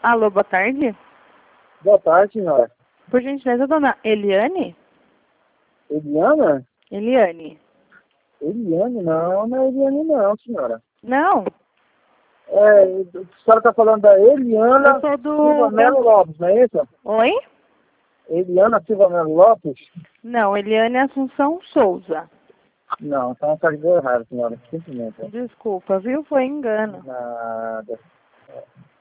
Alô, boa tarde. Boa tarde, senhora. Por gentileza, dona Eliane? Eliana? Eliane. Eliane? Não é Eliane não, senhora. Não, A senhora está falando da Eliana eu sou Silva do... Melo Lopes, não é isso? Oi? Eliana Silva Melo Lopes? Não, Eliane Assunção Souza. Não, então está ligou errado, senhora. Simplesmente. Desculpa, viu? Foi engano. Nada.